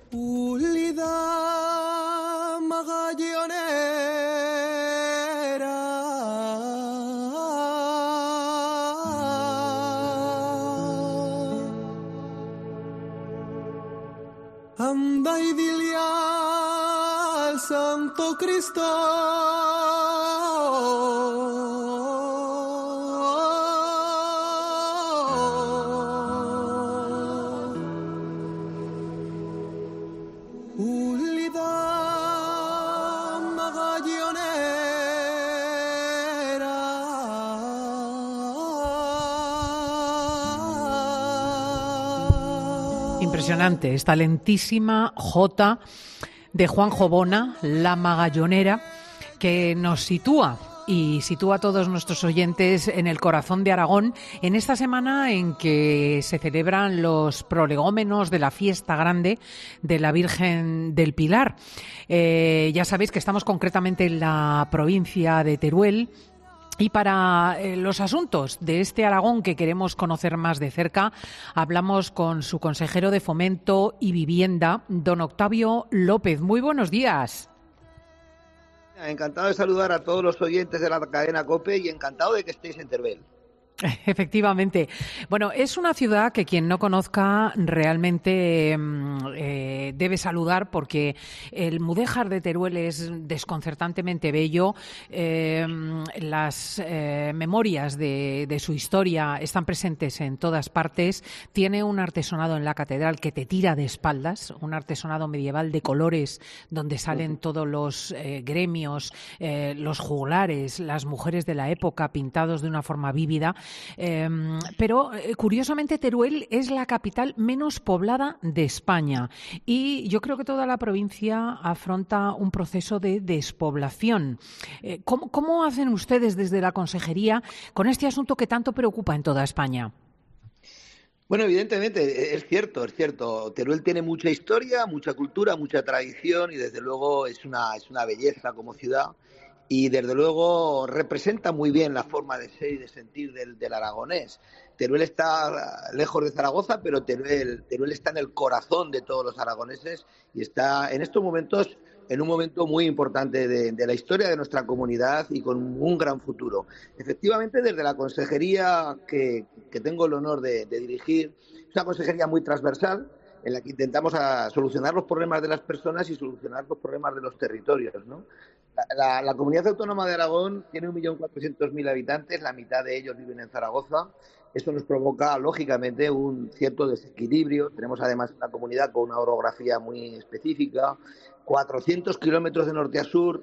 Ulida magallonera, anda y dile al Santo Cristo Impresionante, esta lentísima jota de Juanjo Bona, La Magallonera, que nos sitúa y sitúa a todos nuestros oyentes en el corazón de Aragón en esta semana en que se celebran los prolegómenos de la fiesta grande de la Virgen del Pilar. Ya sabéis que estamos concretamente en la provincia de Teruel. Y para los asuntos de este Aragón que queremos conocer más de cerca, hablamos con su consejero de Fomento y Vivienda, don Octavio López. Muy buenos días. Encantado de saludar a todos los oyentes de la cadena COPE y encantado de que estéis en Teruel. Efectivamente. Bueno, es una ciudad que quien no conozca realmente debe saludar porque el mudéjar de Teruel es desconcertantemente bello. Las memorias de su historia están presentes en todas partes. Tiene un artesonado en la catedral que te tira de espaldas, un artesonado medieval de colores donde salen todos los gremios, los juglares, las mujeres de la época pintados de una forma vívida. Pero curiosamente Teruel es la capital menos poblada de España y yo creo que toda la provincia afronta un proceso de despoblación. ¿Cómo hacen ustedes desde la consejería con este asunto que tanto preocupa en toda España? Bueno, evidentemente, es cierto. Teruel tiene mucha historia, mucha cultura, mucha tradición y desde luego es una belleza como ciudad. Y desde luego representa muy bien la forma de ser y de sentir del aragonés. Teruel está lejos de Zaragoza, pero Teruel está en el corazón de todos los aragoneses y está en estos momentos en un momento muy importante de la historia de nuestra comunidad y con un gran futuro. Efectivamente, desde la consejería que tengo el honor de dirigir, es una consejería muy transversal, en la que intentamos solucionar los problemas de las personas y solucionar los problemas de los territorios, ¿no? La Comunidad Autónoma de Aragón tiene 1.400.000 habitantes, la mitad de ellos viven en Zaragoza. Eso nos provoca, lógicamente, un cierto desequilibrio. Tenemos, además, una comunidad con una orografía muy específica, 400 kilómetros de norte a sur,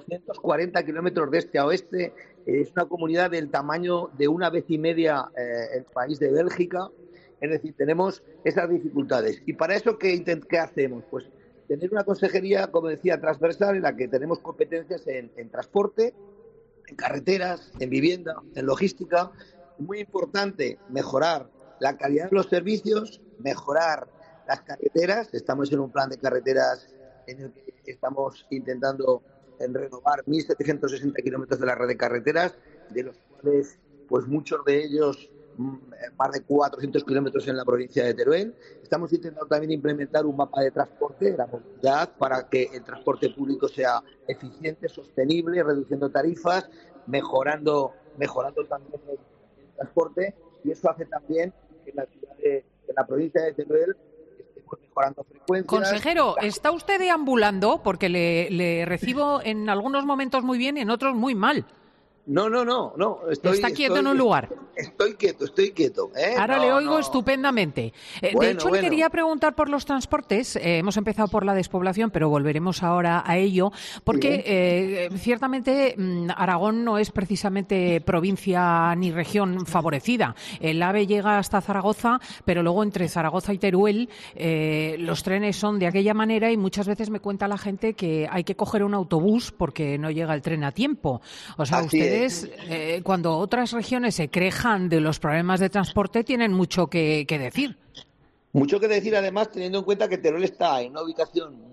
240 kilómetros de este a oeste. Es una comunidad del tamaño de una vez y media el país de Bélgica. Es decir, tenemos esas dificultades. ¿Y para eso qué hacemos? Pues tener una consejería, como decía, transversal, en la que tenemos competencias en transporte, en carreteras, en vivienda, en logística. Muy importante mejorar la calidad de los servicios, mejorar las carreteras. Estamos en un plan de carreteras en el que estamos intentando renovar 1.760 kilómetros de la red de carreteras, de los cuales pues muchos de ellos más de 400 kilómetros en la provincia de Teruel. Estamos intentando también implementar un mapa de transporte, de la movilidad, para que el transporte público sea eficiente, sostenible, reduciendo tarifas, mejorando también el transporte, y eso hace también que en la provincia de Teruel estemos mejorando frecuencias. Consejero, ¿está usted deambulando? Porque le recibo en algunos momentos muy bien y en otros muy mal. No. Está quieto en un lugar. Estoy quieto. Ahora le oigo estupendamente. De hecho, le quería preguntar por los transportes. Hemos empezado por la despoblación, pero volveremos ahora a ello, porque ciertamente Aragón no es precisamente provincia ni región favorecida. El AVE llega hasta Zaragoza, pero luego entre Zaragoza y Teruel los trenes son de aquella manera y muchas veces me cuenta la gente que hay que coger un autobús porque no llega el tren a tiempo. O sea, ustedes, cuando otras regiones se quejan de los problemas de transporte, tienen mucho que decir. Mucho que decir, además, teniendo en cuenta que Teruel está en una ubicación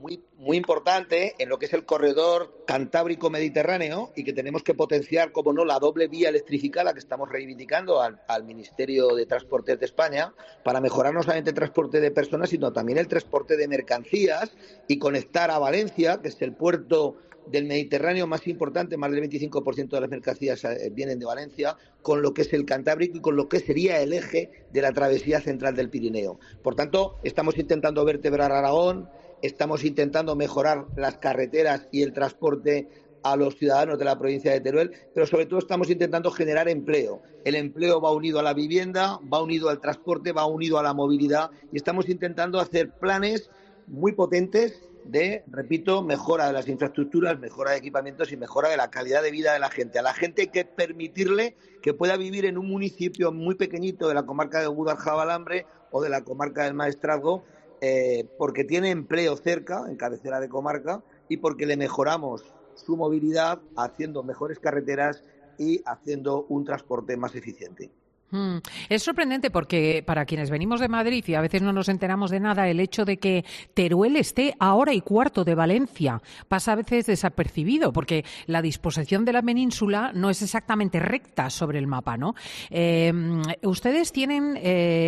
muy importante en lo que es el corredor cantábrico-mediterráneo y que tenemos que potenciar, como no, la doble vía electrificada que estamos reivindicando al Ministerio de Transportes de España para mejorar no solamente el transporte de personas, sino también el transporte de mercancías y conectar a Valencia, que es el puerto del Mediterráneo más importante, más del 25% de las mercancías vienen de Valencia, con lo que es el Cantábrico y con lo que sería el eje de la travesía central del Pirineo. Por tanto, estamos intentando vertebrar Aragón, estamos intentando mejorar las carreteras y el transporte a los ciudadanos de la provincia de Teruel, pero sobre todo estamos intentando generar empleo. El empleo va unido a la vivienda, va unido al transporte, va unido a la movilidad y estamos intentando hacer planes muy potentes de, repito, mejora de las infraestructuras, mejora de equipamientos y mejora de la calidad de vida de la gente. A la gente hay que permitirle que pueda vivir en un municipio muy pequeñito de la comarca de Guadalajara-Balambre o de la comarca del Maestrazgo, porque tiene empleo cerca, en cabecera de comarca, y porque le mejoramos su movilidad haciendo mejores carreteras y haciendo un transporte más eficiente. Es sorprendente porque para quienes venimos de Madrid y a veces no nos enteramos de nada, el hecho de que Teruel esté a hora y cuarto de Valencia pasa a veces desapercibido porque la disposición de la península no es exactamente recta sobre el mapa, ¿no? Ustedes tienen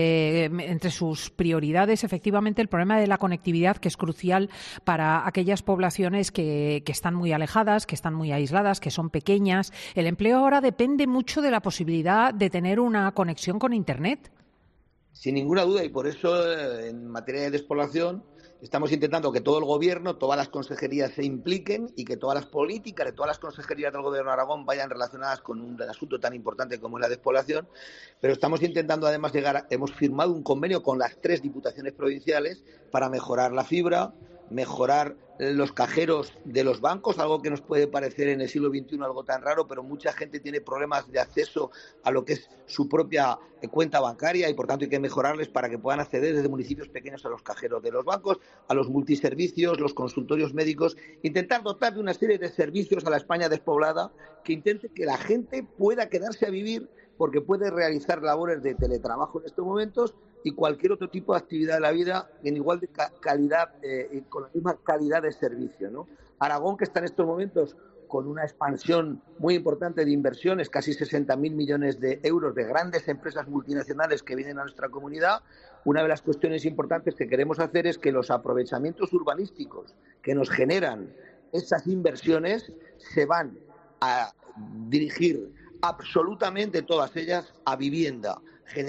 entre sus prioridades efectivamente el problema de la conectividad, que es crucial para aquellas poblaciones que están muy alejadas, que están muy aisladas, que son pequeñas. El empleo ahora depende mucho de la posibilidad de tener una conexión con Internet. Sin ninguna duda, y por eso en materia de despoblación estamos intentando que todo el Gobierno, todas las consejerías se impliquen y que todas las políticas de todas las consejerías del Gobierno de Aragón vayan relacionadas con un asunto tan importante como es la despoblación, pero estamos intentando además hemos firmado un convenio con las 3 diputaciones provinciales para mejorar la fibra, mejorar los cajeros de los bancos, algo que nos puede parecer en el siglo XXI algo tan raro, pero mucha gente tiene problemas de acceso a lo que es su propia cuenta bancaria y por tanto hay que mejorarles para que puedan acceder desde municipios pequeños a los cajeros de los bancos, a los multiservicios, los consultorios médicos, intentar dotar de una serie de servicios a la España despoblada que intente que la gente pueda quedarse a vivir porque puede realizar labores de teletrabajo en estos momentos y cualquier otro tipo de actividad de la vida en igual de calidad y con la misma calidad de servicio, ¿no? Aragón, que está en estos momentos con una expansión muy importante de inversiones, casi 60.000 millones de euros de grandes empresas multinacionales que vienen a nuestra comunidad. Una de las cuestiones importantes que queremos hacer es que los aprovechamientos urbanísticos que nos generan esas inversiones se van a dirigir absolutamente todas ellas a vivienda,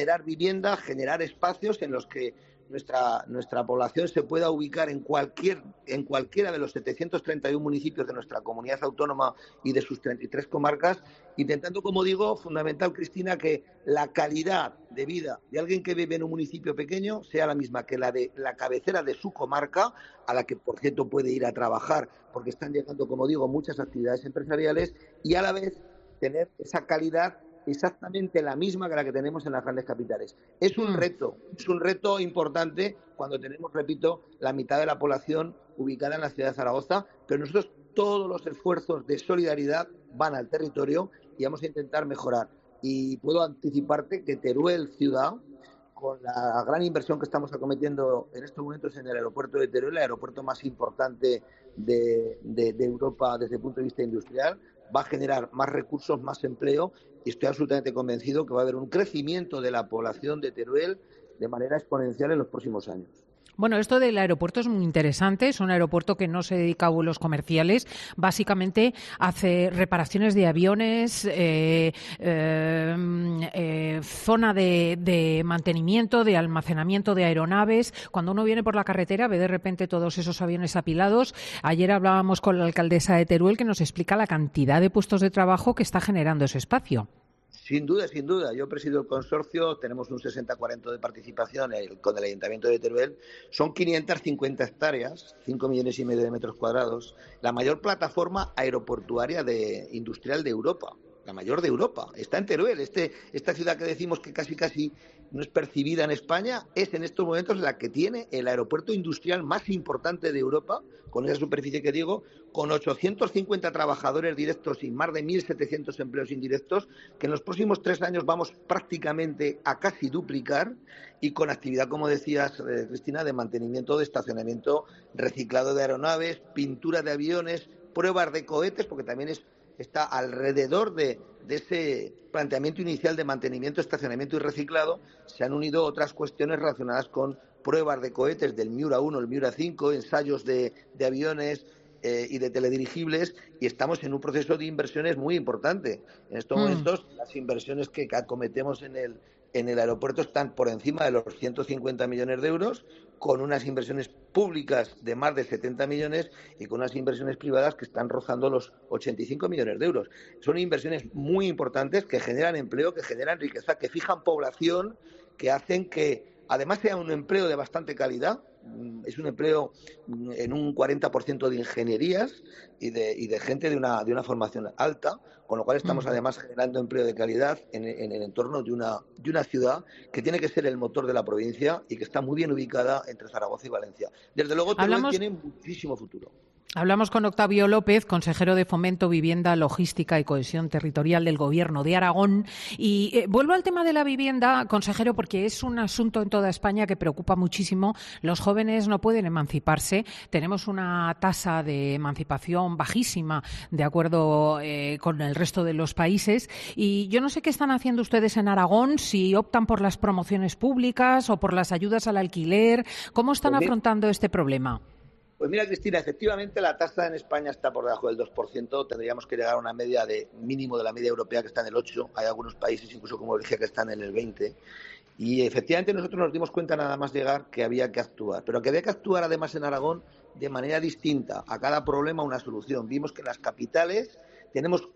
generar espacios en los que nuestra población se pueda ubicar en cualquiera de los 731 municipios de nuestra comunidad autónoma y de sus 33 comarcas, intentando, como digo, fundamental, Cristina, que la calidad de vida de alguien que vive en un municipio pequeño sea la misma que la de la cabecera de su comarca, a la que, por cierto, puede ir a trabajar, porque están llegando, como digo, muchas actividades empresariales, y a la vez tener esa calidad exactamente la misma que la que tenemos en las grandes capitales. Es un reto importante cuando tenemos, repito, la mitad de la población ubicada en la ciudad de Zaragoza, pero nosotros todos los esfuerzos de solidaridad van al territorio y vamos a intentar mejorar. Y puedo anticiparte que Teruel ciudad, con la gran inversión que estamos acometiendo en estos momentos en el aeropuerto de Teruel, el aeropuerto más importante de Europa desde el punto de vista industrial, va a generar más recursos, más empleo, y estoy absolutamente convencido que va a haber un crecimiento de la población de Teruel de manera exponencial en los próximos años. Bueno, esto del aeropuerto es muy interesante. Es un aeropuerto que no se dedica a vuelos comerciales. Básicamente hace reparaciones de aviones, zona de mantenimiento, de almacenamiento de aeronaves. Cuando uno viene por la carretera ve de repente todos esos aviones apilados. Ayer hablábamos con la alcaldesa de Teruel que nos explica la cantidad de puestos de trabajo que está generando ese espacio. Sin duda. Yo presido el consorcio, tenemos un 60-40 de participación con el Ayuntamiento de Teruel. Son 550 hectáreas, 5,5 millones de metros cuadrados, la mayor plataforma aeroportuaria industrial de Europa. la mayor de Europa. Está en Teruel. Esta ciudad que decimos que casi no es percibida en España, es en estos momentos la que tiene el aeropuerto industrial más importante de Europa, con esa superficie que digo, con 850 trabajadores directos y más de 1.700 empleos indirectos, que en los próximos 3 años vamos prácticamente a casi duplicar, y con actividad, como decías, Cristina, de mantenimiento, de estacionamiento, reciclado de aeronaves, pintura de aviones, pruebas de cohetes, porque también está alrededor de ese planteamiento inicial de mantenimiento, estacionamiento y reciclado. Se han unido otras cuestiones relacionadas con pruebas de cohetes del Miura 1, el Miura 5, ensayos de aviones y de teledirigibles, y estamos en un proceso de inversiones muy importante. En estos momentos, las inversiones que acometemos en el aeropuerto están por encima de los 150 millones de euros, con unas inversiones públicas de más de 70 millones y con unas inversiones privadas que están rozando los 85 millones de euros. Son inversiones muy importantes que generan empleo, que generan riqueza, que fijan población, que hacen que además sea un empleo de bastante calidad. Es un empleo en un 40% de ingenierías y de gente de una formación alta, con lo cual estamos además generando empleo de calidad en el entorno de una ciudad que tiene que ser el motor de la provincia y que está muy bien ubicada entre Zaragoza y Valencia. Desde luego, Teruel tiene muchísimo futuro. Hablamos con Octavio López, consejero de Fomento, Vivienda, Logística y Cohesión Territorial del Gobierno de Aragón. Y vuelvo al tema de la vivienda, consejero, porque es un asunto en toda España que preocupa muchísimo. Los jóvenes no pueden emanciparse. Tenemos una tasa de emancipación bajísima, de acuerdo con el resto de los países. Y yo no sé qué están haciendo ustedes en Aragón, si optan por las promociones públicas o por las ayudas al alquiler. ¿Cómo están afrontando este problema? Pues mira, Cristina, efectivamente la tasa en España está por debajo del 2%. Tendríamos que llegar a una media de mínimo de la media europea, que está en el 8%. Hay algunos países, incluso como decía, que están en el 20%. Y efectivamente nosotros nos dimos cuenta nada más llegar que había que actuar. Pero que había que actuar además en Aragón de manera distinta. A cada problema una solución. Vimos que en las capitales tenemos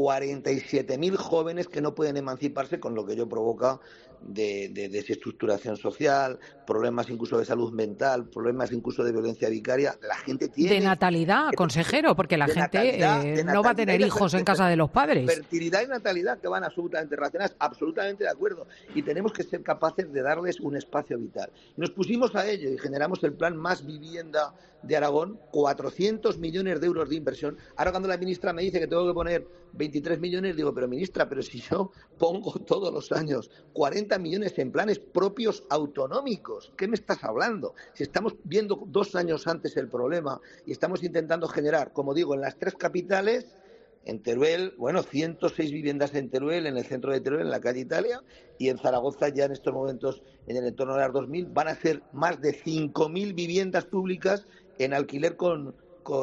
47.000 jóvenes que no pueden emanciparse, con lo que ello provoca de desestructuración social, problemas incluso de salud mental, problemas incluso de violencia vicaria. La gente tiene... De natalidad, consejero, porque la gente no va a tener hijos en casa de los padres. Fertilidad y natalidad, que van absolutamente relacionadas, absolutamente de acuerdo. Y tenemos que ser capaces de darles un espacio vital. Nos pusimos a ello y generamos el plan Más Vivienda de Aragón, 400 millones de euros de inversión. Ahora cuando la ministra me dice que tengo que poner 23 millones, digo, pero ministra, pero si yo pongo todos los años 40 millones en planes propios autonómicos, ¿qué me estás hablando? Si estamos viendo 2 años antes el problema y estamos intentando generar, como digo, en las 3 capitales, en Teruel, 106 viviendas en Teruel, en el centro de Teruel, en la calle Italia, y en Zaragoza ya en estos momentos, en el entorno de las 2.000, van a ser más de 5.000 viviendas públicas en alquiler con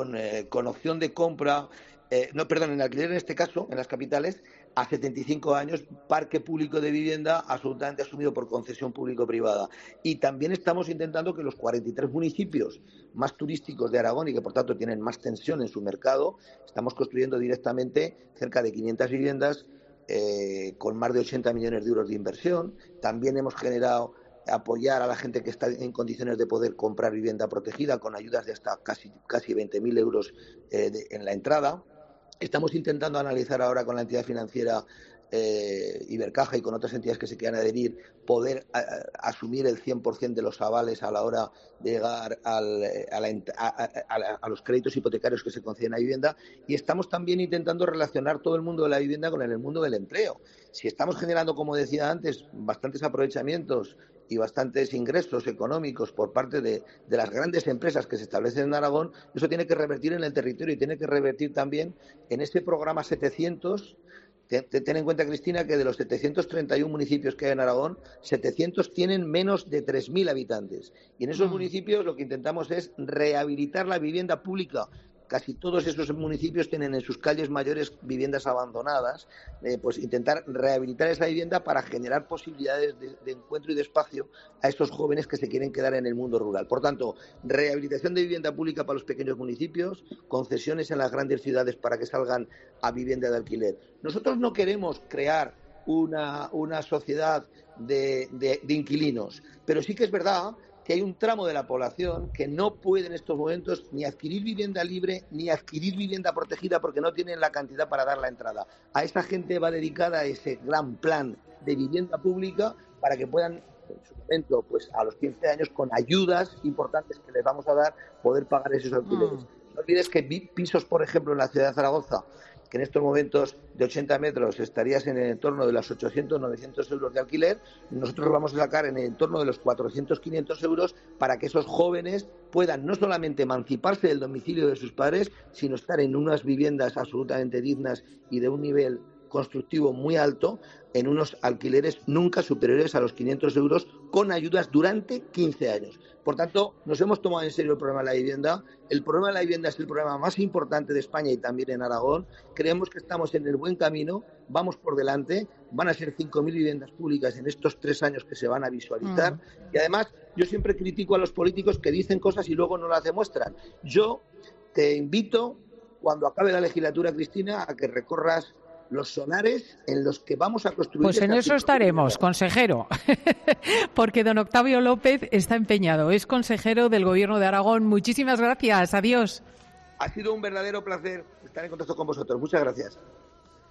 opción de compra, en alquiler en este caso, en las capitales, a 75 años, parque público de vivienda absolutamente asumido por concesión público-privada. Y también estamos intentando que los 43 municipios más turísticos de Aragón y que por tanto tienen más tensión en su mercado, estamos construyendo directamente cerca de 500 viviendas con más de 80 millones de euros de inversión. También hemos generado apoyar a la gente que está en condiciones de poder comprar vivienda protegida con ayudas de hasta casi 20.000 euros en la entrada. Estamos intentando analizar ahora con la entidad financiera Ibercaja y con otras entidades que se quieran adherir, poder asumir el 100% de los avales a la hora de llegar a los créditos hipotecarios que se conceden a vivienda, y estamos también intentando relacionar todo el mundo de la vivienda con el mundo del empleo. Si estamos generando, como decía antes, bastantes aprovechamientos y bastantes ingresos económicos por parte de las grandes empresas que se establecen en Aragón, eso tiene que revertir en el territorio y tiene que revertir también en ese programa 700. Ten en cuenta, Cristina, que de los 731 municipios que hay en Aragón, 700 tienen menos de 3.000 habitantes. Y en esos municipios lo que intentamos es rehabilitar la vivienda pública. Casi todos esos municipios tienen en sus calles mayores viviendas abandonadas, pues intentar rehabilitar esa vivienda para generar posibilidades de encuentro y de espacio a esos jóvenes que se quieren quedar en el mundo rural. Por tanto, rehabilitación de vivienda pública para los pequeños municipios, concesiones en las grandes ciudades para que salgan a vivienda de alquiler. Nosotros no queremos crear una sociedad de inquilinos, pero sí que es verdad que hay un tramo de la población que no puede en estos momentos ni adquirir vivienda libre ni adquirir vivienda protegida porque no tienen la cantidad para dar la entrada. A esa gente va dedicada ese gran plan de vivienda pública para que puedan, en su momento, pues a los 15 años, con ayudas importantes que les vamos a dar, poder pagar esos alquileres. No olvides que pisos, por ejemplo, en la ciudad de Zaragoza, que en estos momentos de 80 metros estarías en el entorno de los 800, 900 euros de alquiler, nosotros vamos a sacar en el entorno de los 400, 500 euros para que esos jóvenes puedan no solamente emanciparse del domicilio de sus padres, sino estar en unas viviendas absolutamente dignas y de un nivel constructivo muy alto, en unos alquileres nunca superiores a los 500 euros con ayudas durante 15 años. Por tanto, nos hemos tomado en serio el problema de la vivienda. El problema de la vivienda es el problema más importante de España y también en Aragón. Creemos que estamos en el buen camino, vamos por delante. Van a ser 5.000 viviendas públicas en estos 3 años que se van a visualizar. Y además, yo siempre critico a los políticos que dicen cosas y luego no las demuestran. Yo te invito, cuando acabe la legislatura, Cristina, a que recorras los solares en los que vamos a construir. Pues en eso estaremos, consejero, porque don Octavio López está empeñado, es consejero del Gobierno de Aragón. Muchísimas gracias, adiós. Ha sido un verdadero placer estar en contacto con vosotros. Muchas gracias.